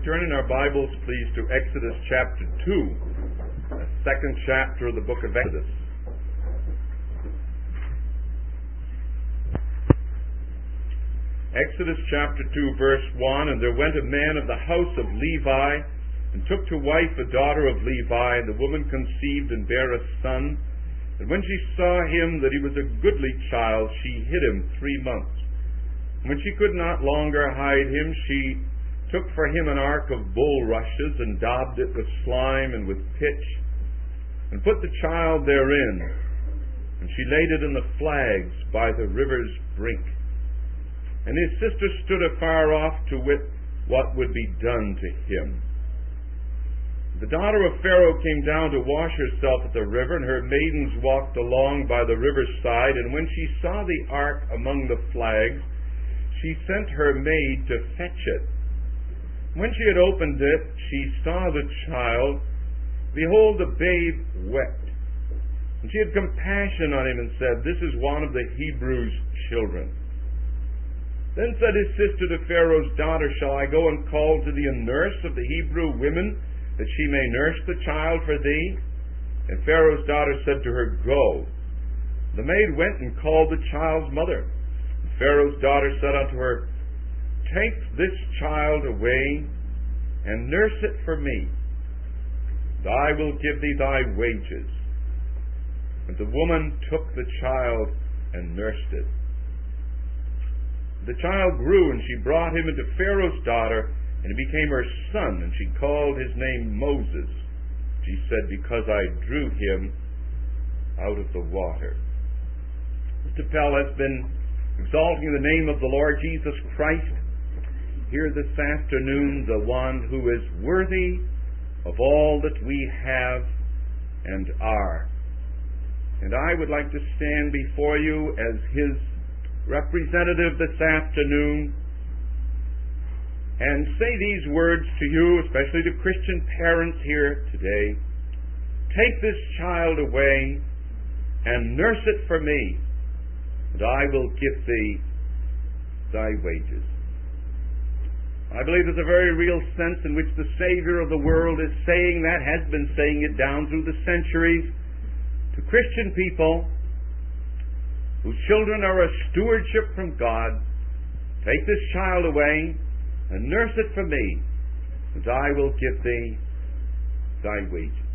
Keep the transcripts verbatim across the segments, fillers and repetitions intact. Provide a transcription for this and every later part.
turn in our Bibles, please, to Exodus chapter two, the second chapter of the book of Exodus. Exodus chapter two, verse one, And there went a man of the house of Levi, and took to wife a daughter of Levi, and the woman conceived and bare a son. And when she saw him that he was a goodly child, she hid him three months. And when she could not longer hide him, she took for him an ark of bulrushes, and daubed it with slime and with pitch, and put the child therein. And she laid it in the flags by the river's brink. And his sister stood afar off to wit what would be done to him. The daughter of Pharaoh came down to wash herself at the river, and her maidens walked along by the river's side. And when she saw the ark among the flags, she sent her maid to fetch it. When she had opened it, she saw the child. Behold, the babe wept. And she had compassion on him and said, This is one of the Hebrews' children. Then said his sister to Pharaoh's daughter, Shall I go and call to thee a nurse of the Hebrew women, that she may nurse the child for thee? And Pharaoh's daughter said to her, Go. The maid went and called the child's mother. And Pharaoh's daughter said unto her, Take this child away, and nurse it for me, and I will give thee thy wages. And the woman took the child and nursed it. The child grew, and she brought him into Pharaoh's daughter, and he became her son, and she called his name Moses. She said, Because I drew him out of the water. Mister Pell has been exalting the name of the Lord Jesus Christ here this afternoon, the one who is worthy of all that we have and are. And I would like to stand before you as his representative this afternoon and say these words to you, especially to Christian parents here today. Take this child away and nurse it for me, and I will give thee thy wages. I believe there's a very real sense in which the Savior of the world is saying that, has been saying it down through the centuries to Christian people whose children are a stewardship from God. Take this child away and nurse it for me, and I will give thee thy wages.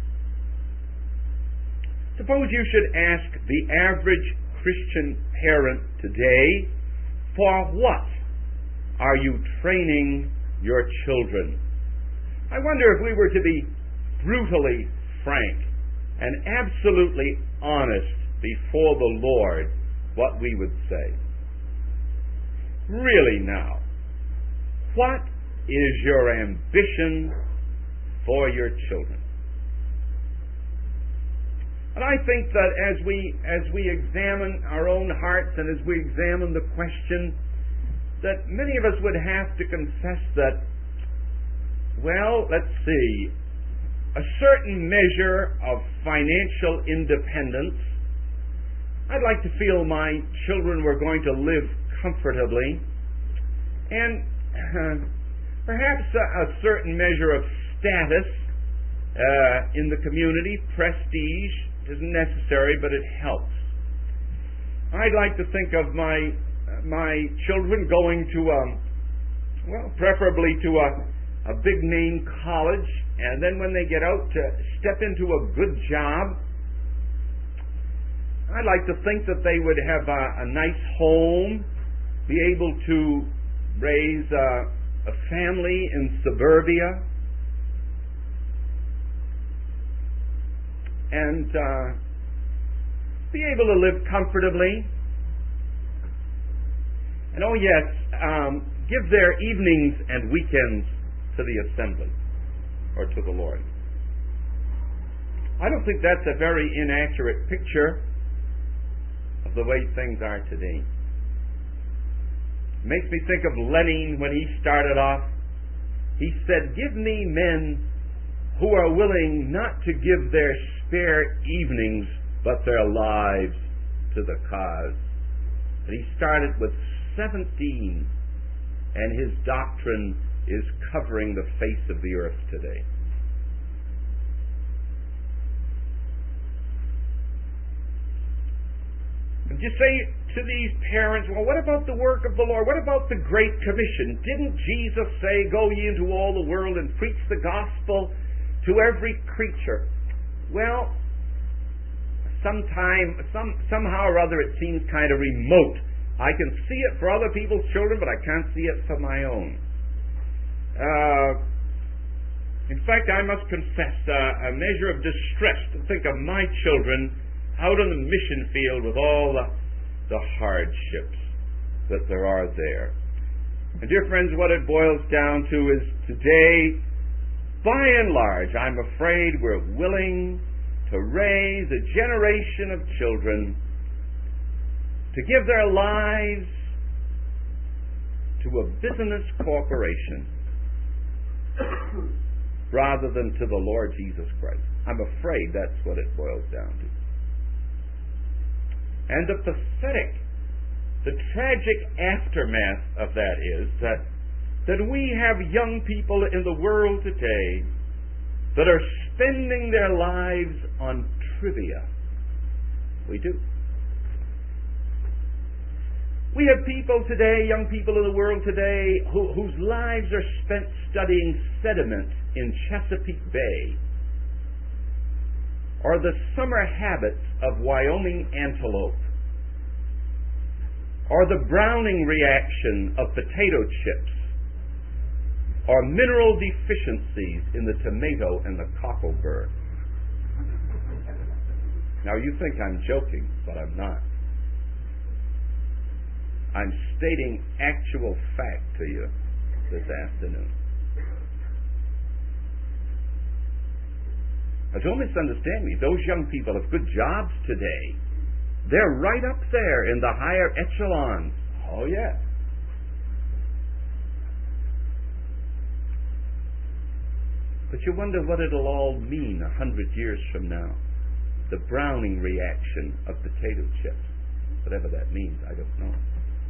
Suppose you should ask the average Christian parent today, for what are you training your children? I wonder if we were to be brutally frank and absolutely honest before the Lord, what we would say. Really now, what is your ambition for your children? And I think that as we as we examine our own hearts and as we examine the question, that many of us would have to confess that, well, let's see, a certain measure of financial independence. I'd like to feel my children were going to live comfortably, and uh, perhaps a, a certain measure of status uh, in the community. Prestige isn't necessary, but it helps. I'd like to think of my my children going to a, well, preferably to a, a big name college, and then when they get out to step into a good job. I'd like to think that they would have a, a nice home, be able to raise a, a family in suburbia, and uh, be able to live comfortably. And oh yes, um, give their evenings and weekends to the assembly or to the Lord. I don't think that's a very inaccurate picture of the way things are today. It makes me think of Lenin when he started off. He said, Give me men who are willing not to give their spare evenings but their lives to the cause. And he started with seventeen, and his doctrine is covering the face of the earth today. And you say to these parents, well, what about the work of the Lord? What about the Great Commission? Didn't Jesus say, go ye into all the world and preach the gospel to every creature? Well, sometime, some, somehow or other it seems kind of remote. I can see it for other people's children, but I can't see it for my own. Uh, in fact, I must confess uh, a measure of distress to think of my children out on the mission field with all the, the hardships that there are there. And dear friends, what it boils down to is today, by and large, I'm afraid we're willing to raise a generation of children to give their lives to a business corporation rather than to the Lord Jesus Christ. I'm afraid that's what it boils down to. And the pathetic, the tragic aftermath of that is that, that we have young people in the world today that are spending their lives on trivia. We do. We have people today, young people in the world today, who, whose lives are spent studying sediment in Chesapeake Bay, or the summer habits of Wyoming antelope, or the browning reaction of potato chips, or mineral deficiencies in the tomato and the cockleburr. Now you think I'm joking, but I'm not. I'm stating actual fact to you this afternoon. Now, don't misunderstand me. Those young people have good jobs today. They're right up there in the higher echelons. Oh, yeah. But you wonder what it'll all mean a hundred years from now. The browning reaction of potato chips. Whatever that means, I don't know.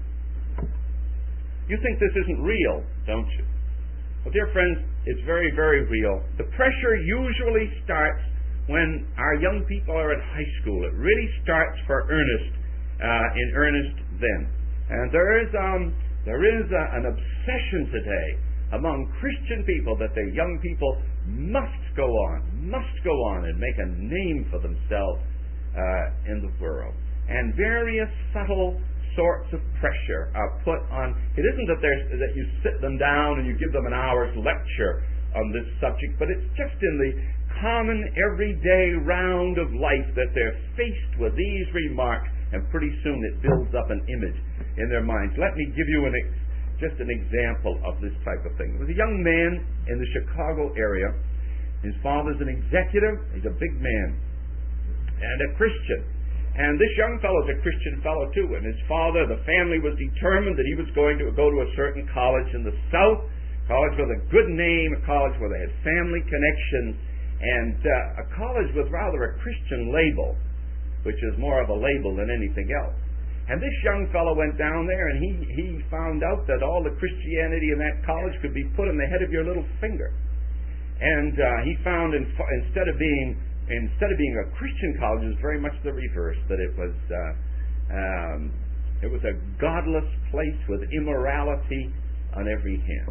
You think this isn't real, don't you? Well, dear friends, it's very, very real. The pressure usually starts when our young people are at high school. It really starts for earnest, uh, in earnest then. And there is, um, there is a, an obsession today among Christian people that their young people must go on, must go on and make a name for themselves uh, in the world. And various subtle sorts of pressure are put on. It isn't that, that you sit them down and you give them an hour's lecture on this subject, but it's just in the common everyday round of life that they're faced with these remarks, and pretty soon it builds up an image in their minds. Let me give you an ex- just an example of this type of thing. There was a young man in the Chicago area. His father's an executive. He's a big man and a Christian. And this young fellow's a Christian fellow too. And his father, the family was determined that he was going to go to a certain college in the South, college with a good name, a college where they had family connections, and uh, a college with rather a Christian label, which is more of a label than anything else. And this young fellow went down there, and he, he found out that all the Christianity in that college could be put on the head of your little finger. And uh, he found in, instead of being instead of being a Christian college, it was very much the reverse. That it was uh, um, it was a godless place with immorality on every hand.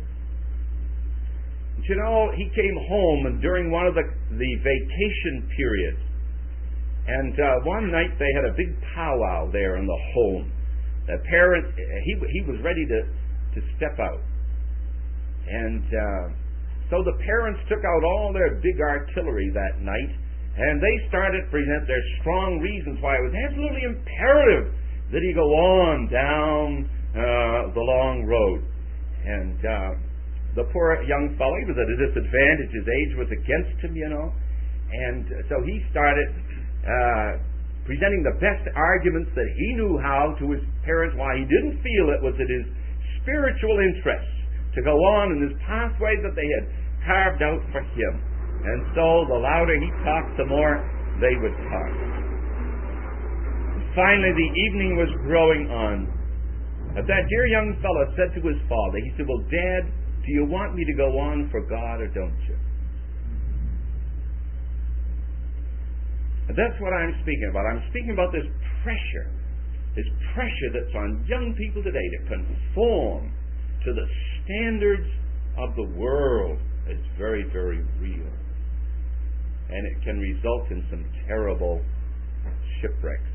But you know, he came home, and during one of the the vacation periods. And uh, one night they had a big powwow there in the home. The parent, he he was ready to, to step out. And uh, so the parents took out all their big artillery that night, and they started to present their strong reasons why it was absolutely imperative that he go on down uh, the long road. And uh, the poor young fellow, he was at a disadvantage. His age was against him, you know. And so he started Uh, presenting the best arguments that he knew how to his parents, why he didn't feel it was in his spiritual interests to go on in this pathway that they had carved out for him. And so the louder he talked, the more they would talk. And finally, the evening was growing on. But that dear young fellow said to his father, he said, well, Dad, Do you want me to go on for God or don't you? And that's what I'm speaking about. I'm speaking about this pressure, this pressure that's on young people today to conform to the standards of the world. It's very, very real. And it can result in some terrible shipwrecks.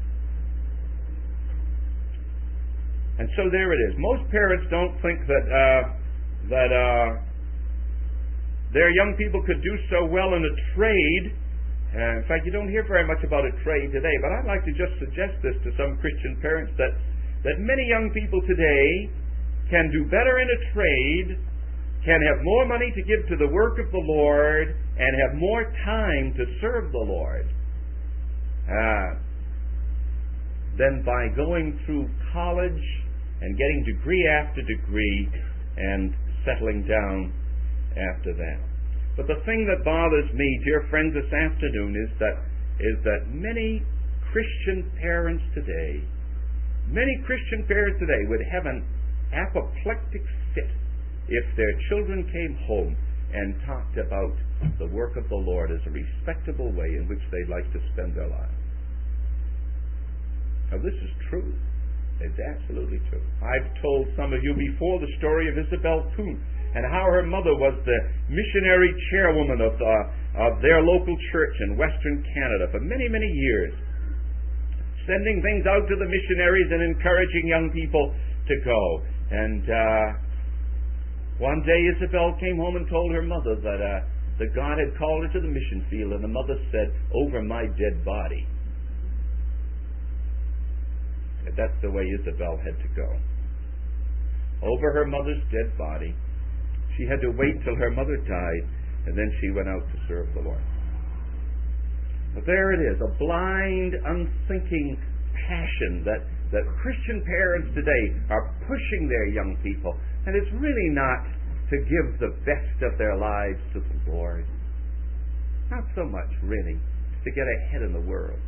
And so there it is. Most parents don't think that uh, that uh, their young people could do so well in a trade. Uh, in fact, you don't hear very much about a trade today, but I'd like to just suggest this to some Christian parents, that, that many young people today can do better in a trade, can have more money to give to the work of the Lord, and have more time to serve the Lord uh, than by going through college and getting degree after degree and settling down after that. But the thing that bothers me, dear friends, this afternoon is that is that many Christian parents today, many Christian parents today would have an apoplectic fit if their children came home and talked about the work of the Lord as a respectable way in which they'd like to spend their lives. Now, this is true. It's absolutely true. I've told some of you before the story of Isabel Kuhn, and how her mother was the missionary chairwoman of, uh, of their local church in Western Canada for many, many years, sending things out to the missionaries and encouraging young people to go. And uh, one day Isabel came home and told her mother that, uh, that God had called her to the mission field, and the mother said, "Over my dead body." And that's the way Isabel had to go. Over her mother's dead body. She had to wait till her mother died, and then she went out to serve the Lord. But there it is, a blind, unthinking passion that, that Christian parents today are pushing their young people. And it's really not to give the best of their lives to the Lord. Not so much, really, to get ahead in the world.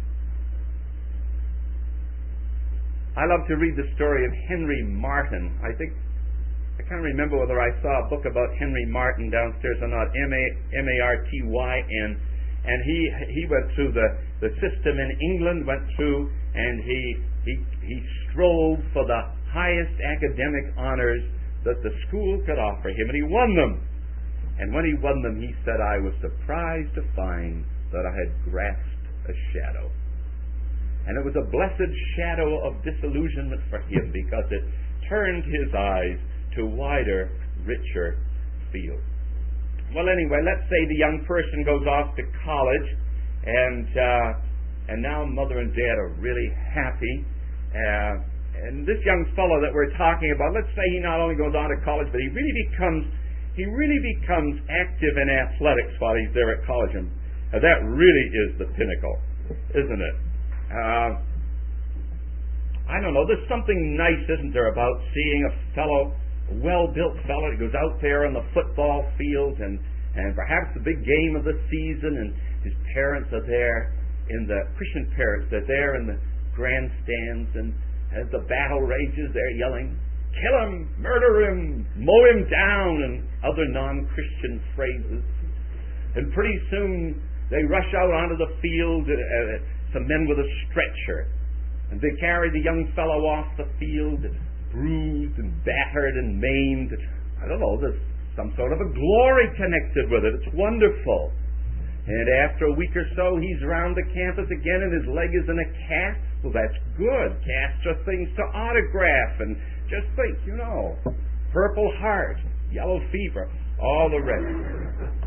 I love to read the story of Henry Martyn. I think I can't remember whether I saw a book about Henry Martyn downstairs or not. M A R T Y N. And he he went through the, the system in England, went through, and he he he strove for the highest academic honors that the school could offer him, and he won them. And when he won them, he said, "I was surprised to find that I had grasped a shadow." And it was a blessed shadow of disillusionment for him, because it turned his eyes to wider, richer fields. Well, anyway, let's say the young person goes off to college, and uh, and now mother and dad are really happy. Uh, and this young fellow that we're talking about, let's say he not only goes on to college, but he really becomes he really becomes active in athletics while he's there at college, and uh, that really is the pinnacle, isn't it? Uh, I don't know. There's something nice, isn't there, about seeing a fellow, a well-built fellow that goes out there on the football field, and, and perhaps the big game of the season, and his parents are there, in the Christian parents, they're there in the grandstands, and as the battle rages, they're yelling, "Kill him, murder him, mow him down," and other non-Christian phrases. And pretty soon they rush out onto the field, uh, some men with a stretcher, and they carry the young fellow off the field, bruised and battered and maimed. I don't know, there's some sort of a glory connected with it. It's wonderful. And after a week or so, he's around the campus again, and his leg is in a cast. Well, that's good. Casts are things to autograph, and just think, you know, Purple Heart, yellow fever, all the rest.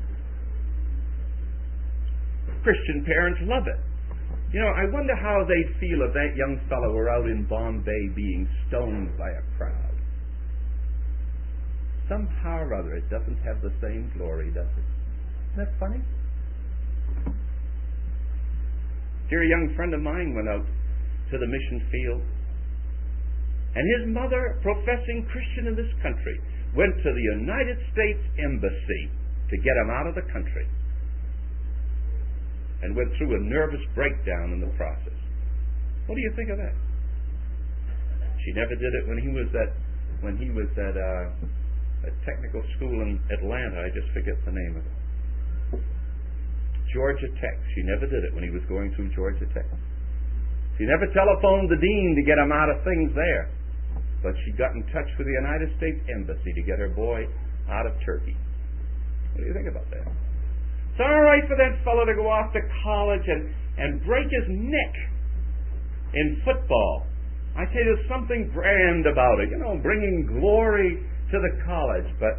Christian parents love it. You know, I wonder how they'd feel if that young fellow were out in Bombay being stoned by a crowd. Somehow or other, it doesn't have the same glory, does it? Isn't that funny? Dear young friend of mine went out to the mission field, and his mother, professing Christian in this country, went to the United States Embassy to get him out of the country, and went through a nervous breakdown in the process. What do you think of that? She never did it when he was at when he was at uh, a technical school in Atlanta. I just forget the name of it. Georgia Tech. She never did it when he was going through Georgia Tech. She never telephoned the dean to get him out of things there. But she got in touch with the United States Embassy to get her boy out of Turkey. What do you think about that? It's all right for that fellow to go off to college and, and break his neck in football. I say there's something grand about it, you know, bringing glory to the college. But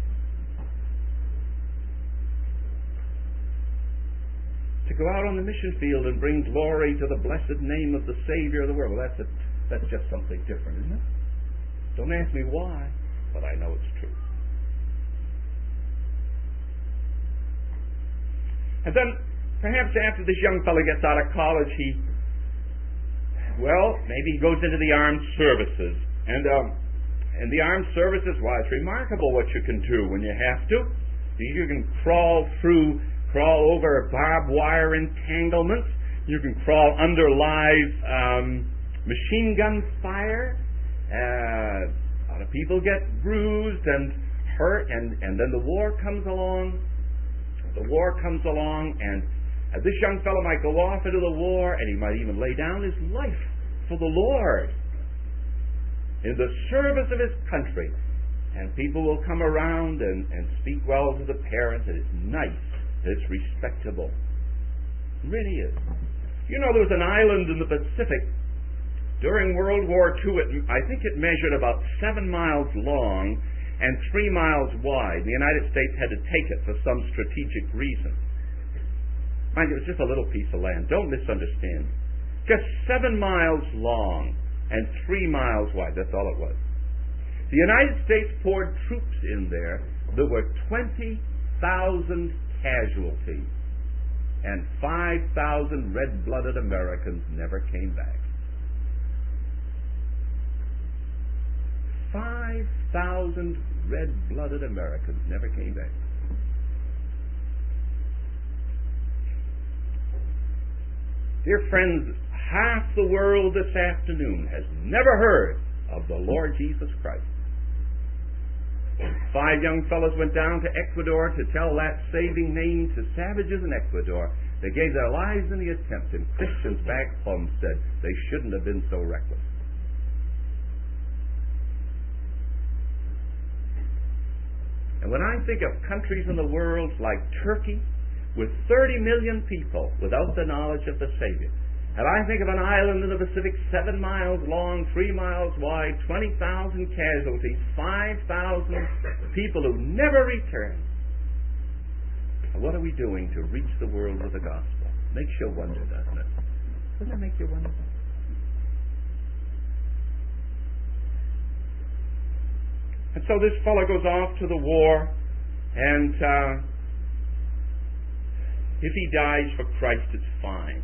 to go out on the mission field and bring glory to the blessed name of the Savior of the world, well, that's, a, that's just something different, isn't it? Don't ask me why, but I know it's true. And then, perhaps after this young fellow gets out of college, he, well, maybe he goes into the armed services. And um, in the armed services, well, it's remarkable what you can do when you have to. You can crawl through, crawl over barbed wire entanglements. You can crawl under live um, machine gun fire. Uh, a lot of people get bruised and hurt, and, and then the war comes along. The war comes along, and uh, this young fellow might go off into the war, and he might even lay down his life for the Lord in the service of his country. And people will come around and, and speak well to the parents, and it's nice, and it's respectable. It really is. You know, there was an island in the Pacific during World War Two. It, I think it measured about seven miles long and three miles wide. The United States had to take it for some strategic reason. Mind you, it was just a little piece of land. Don't misunderstand. Just seven miles long and three miles wide. That's all it was. The United States poured troops in there. There were twenty thousand casualties, and five thousand red-blooded Americans never came back. five thousand red-blooded Americans never came back. Dear friends, half the world this afternoon has never heard of the Lord Jesus Christ. Five young fellows went down to Ecuador to tell that saving name to savages in Ecuador. They gave their lives in the attempt, and Christians back home said they shouldn't have been so reckless. And when I think of countries in the world like Turkey, with thirty million people without the knowledge of the Savior, and I think of an island in the Pacific seven miles long, three miles wide, twenty thousand casualties, five thousand people who never return, what are we doing to reach the world with the gospel? Makes you wonder, doesn't it? Doesn't it make you wonder? And so this fellow goes off to the war, and uh, if he dies for Christ, it's fine.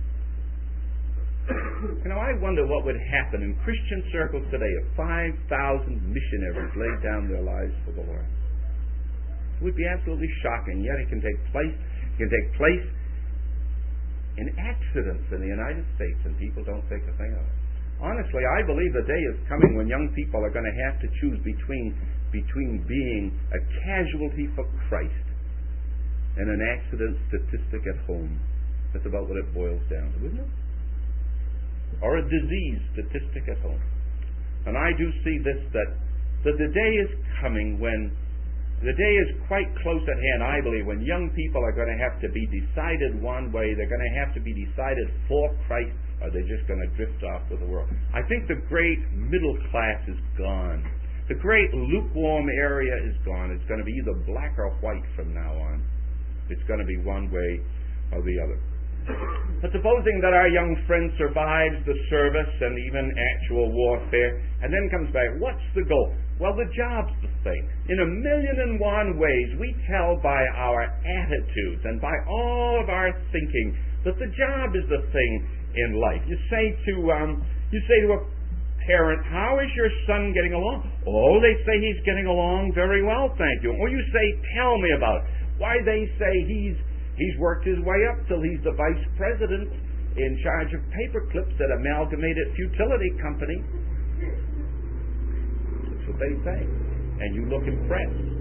You know, I wonder what would happen in Christian circles today if five thousand missionaries laid down their lives for the Lord. It would be absolutely shocking, yet it can take place. It can take place in accidents in the United States, and people don't think a thing of it. Honestly, I believe the day is coming when young people are going to have to choose between between being a casualty for Christ and an accident statistic at home. That's about what it boils down to, isn't it? Or a disease statistic at home. And I do see this, that, that the day is coming when the day is quite close at hand, I believe, when young people are going to have to be decided one way. They're going to have to be decided for Christ, or they're just going to drift off with the world. I think the great middle class is gone. The great lukewarm area is gone. It's going to be either black or white from now on. It's going to be one way or the other. But supposing that our young friend survives the service and even actual warfare, and then comes back, what's the goal? Well, the job's the thing. In a million and one ways, we tell by our attitudes and by all of our thinking that the job is the thing in life. You say to um, you say to a parent, "How is your son getting along?" Oh, they say he's getting along very well, thank you. Or you say, "Tell me about it." Why, they say he's he's worked his way up till he's the vice president in charge of paper clips at Amalgamated Futility Company. That's what they say. and you look impressed.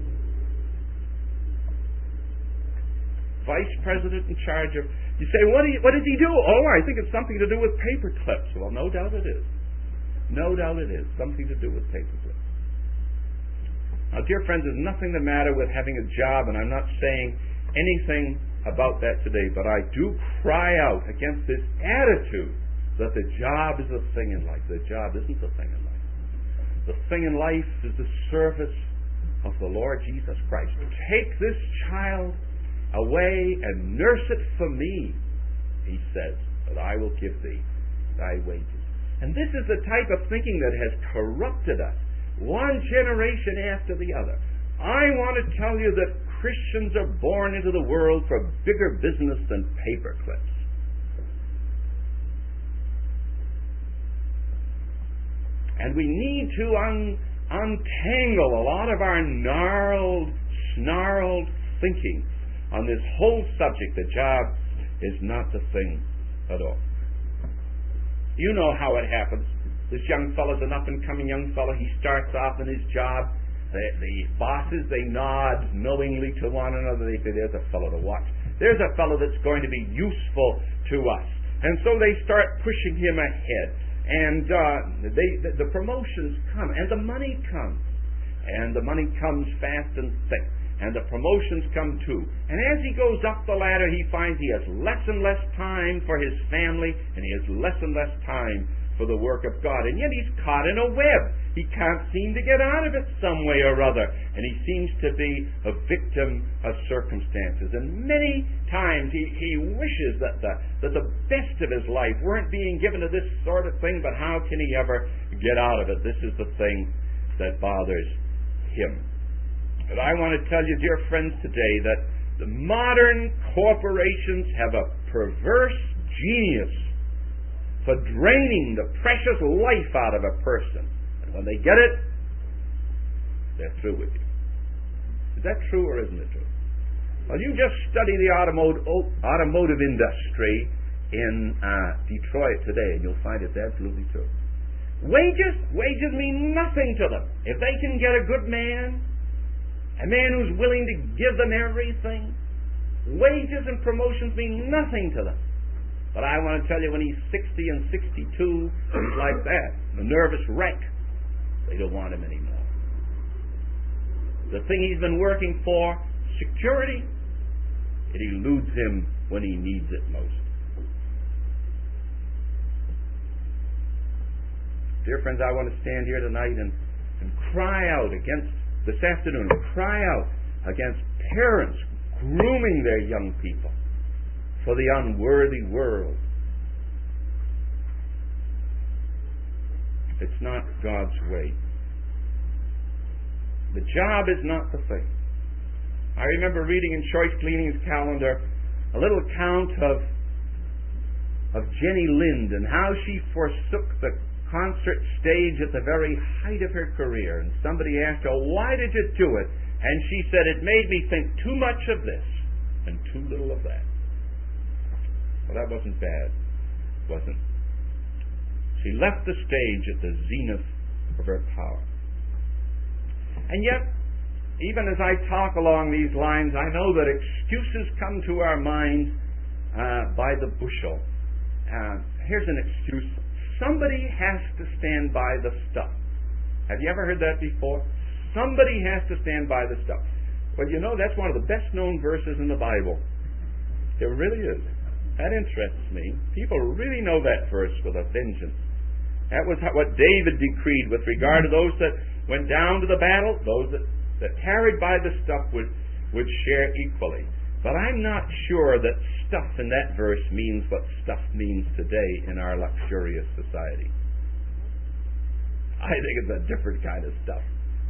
Vice president in charge of, you say, what, do you, what does he do? Oh, I think it's something to do with paper clips. Well, no doubt it is. No doubt it is. Something to do with paper clips. Now, dear friends, there's nothing the matter with having a job, and I'm not saying anything about that today, but I do cry out against this attitude that the job is a thing in life. The job isn't a thing in life. The thing in life is the service of the Lord Jesus Christ. Take this child away and nurse it for me, he says, that I will give thee thy wages. And this is the type of thinking that has corrupted us, one generation after the other. I want to tell you that Christians are born into the world for bigger business than paper clips. And we need to un- untangle a lot of our gnarled, snarled thinking on this whole subject. The job is not the thing at all. You know how it happens. This young fellow's an up-and-coming young fellow. He starts off in his job. The, the bosses, they nod knowingly to one another. They say, there's a fellow to watch. There's a fellow that's going to be useful to us. And so they start pushing him ahead. And uh, they, the, the promotions come, and the money comes. And the money comes fast and thick. And the promotions come too. And as he goes up the ladder, he finds he has less and less time for his family, and he has less and less time for the work of God. And yet he's caught in a web. He can't seem to get out of it some way or other. And he seems to be a victim of circumstances. And many times he, he wishes that the, that the best of his life weren't being given to this sort of thing, but how can he ever get out of it? This is the thing that bothers him. But I want to tell you, dear friends, today that the modern corporations have a perverse genius for draining the precious life out of a person. And when they get it, they're through with you. Is that true or isn't it true? Well, you just study the automotive, automotive industry in uh, Detroit today, and you'll find it's absolutely true. Wages, wages mean nothing to them. If they can get a good man, a man who's willing to give them everything, wages and promotions mean nothing to them. But I want to tell you, when he's sixty and sixty-two, he's like that, a nervous wreck. They don't want him anymore. The thing he's been working for, security, it eludes him when he needs it most. Dear friends, I want to stand here tonight and, and cry out against This afternoon, cry out against parents grooming their young people for the unworthy world. It's not God's way. The job is not the thing. I remember reading in Choice Gleanings calendar a little account of of Jenny Lind and how she forsook the concert stage at the very height of her career. And somebody asked her, why did you do it? And she said, it made me think too much of this and too little of that. Well, that wasn't bad, wasn't it? She left the stage at the zenith of her power. And yet, even as I talk along these lines, I know that excuses come to our minds uh, by the bushel. Uh, here's an excuse. Somebody has to stand by the stuff. Have you ever heard that before? Somebody has to stand by the stuff. Well, you know, that's one of the best known verses in the Bible. It really is. That interests me. People really know that verse with a vengeance. That was what David decreed with regard to those that went down to the battle. Those that, that carried by the stuff would, would share equally. But I'm not sure that stuff in that verse means what stuff means today in our luxurious society. I think it's a different kind of stuff.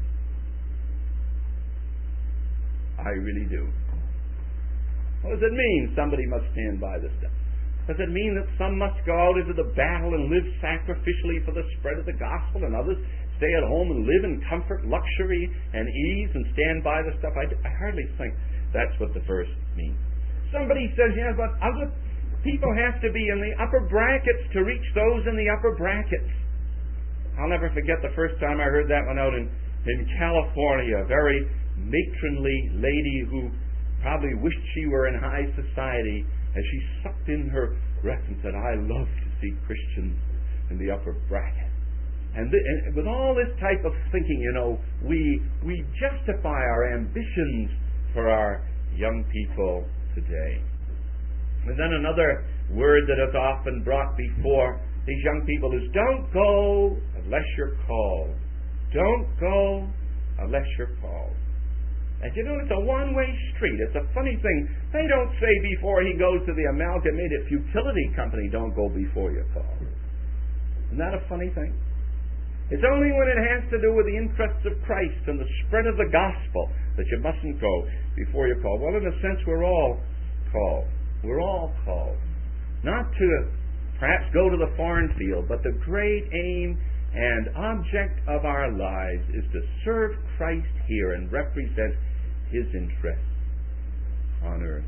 I really do. What does it mean, somebody must stand by the stuff? Does it mean that some must go out into the battle and live sacrificially for the spread of the gospel, and others stay at home and live in comfort, luxury, and ease and stand by the stuff? I, I hardly think that's what the verse means. Somebody says, yeah, but other people have to be in the upper brackets to reach those in the upper brackets. I'll never forget the first time I heard that one out in, in California, a very matronly lady who probably wished she were in high society, as she sucked in her breath and said, I love to see Christians in the upper bracket. And, th- and with all this type of thinking, you know, we we justify our ambitions for our young people today. And then another word that is often brought before these young people is, don't go unless you're called. Don't go unless you're called. And you know, it's a one-way street. It's a funny thing. They don't say before he goes to the Amalgamated Futility Company, don't go before you're called. Isn't that a funny thing? It's only when it has to do with the interests of Christ and the spread of the gospel that you mustn't go before you're called. Well, in a sense, we're all called. We're all called. Not to perhaps go to the foreign field, but the great aim and object of our lives is to serve Christ here and represent His interests on earth.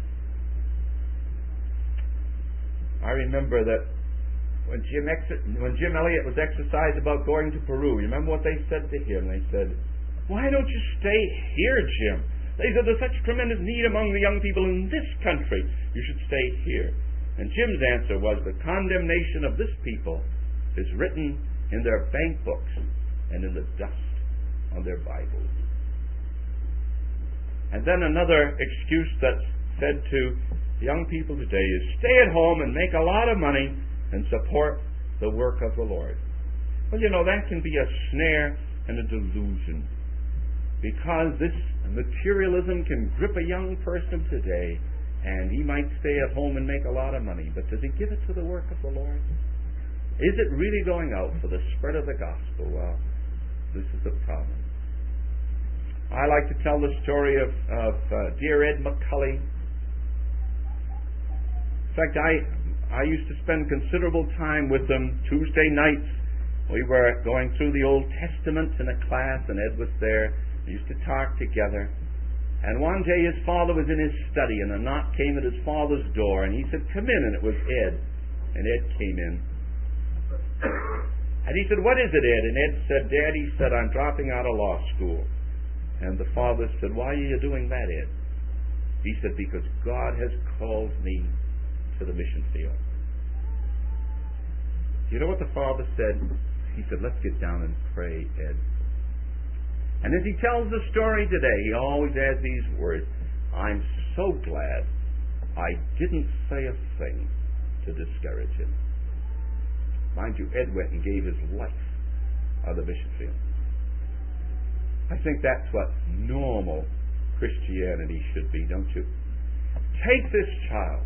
I remember that when Jim, ex- when Jim Elliot was exercised about going to Peru, you remember what they said to him? They said, why don't you stay here, Jim? They said, there's such tremendous need among the young people in this country. You should stay here. And Jim's answer was, the condemnation of this people is written in their bank books and in the dust on their Bibles. And then another excuse that's said to young people today is, stay at home and make a lot of money and support the work of the Lord. Well, you know, that can be a snare and a delusion, because this materialism can grip a young person today, and he might stay at home and make a lot of money, but does he give it to the work of the Lord? Is it really going out for the spread of the gospel? Well, this is the problem. I like to tell the story of, of uh, dear Ed McCully. In fact, I I used to spend considerable time with him Tuesday nights. We were going through the Old Testament in a class, and Ed was there. We used to talk together. And one day his father was in his study, and a knock came at his father's door, and he said, come in, and it was Ed. And Ed came in. And he said, what is it, Ed? And Ed said, Dad, he said, I'm dropping out of law school. And the father said, why are you doing that, Ed? He said, because God has called me to the mission field. You know what the father said? He said, let's get down and pray, Ed. And as he tells the story today, he always adds these words, I'm so glad I didn't say a thing to discourage him. Mind you, Ed went and gave his life on the mission field. I think that's what normal Christianity should be, don't you? Take this child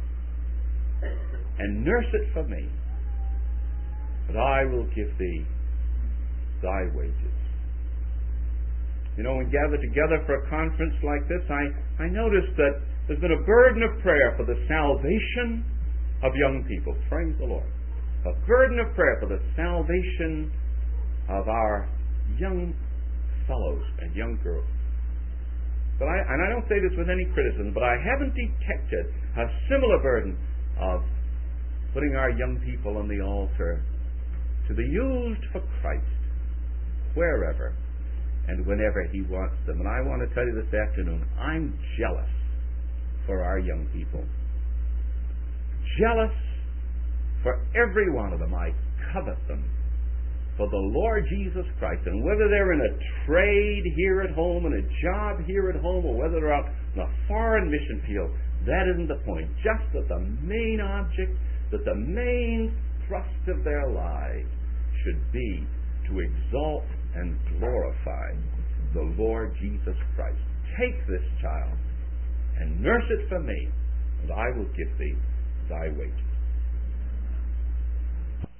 and nurse it for me, but I will give thee thy wages. You know, when we gather together for a conference like this, I, I noticed that there's been a burden of prayer for the salvation of young people. Praise the Lord. A burden of prayer for the salvation of our young fellows and young girls. But I, and I don't say this with any criticism, but I haven't detected a similar burden of putting our young people on the altar to be used for Christ wherever and whenever He wants them. And I want to tell you this afternoon, I'm jealous for our young people. Jealous for every one of them. I covet them for the Lord Jesus Christ. And whether they're in a trade here at home, in a job here at home, or whether they're out in a foreign mission field, that isn't the point. Just that the main object, that the main thrust of their lives should be to exalt and glorify the Lord Jesus Christ. Take this child and nurse it for me, and I will give thee thy wages.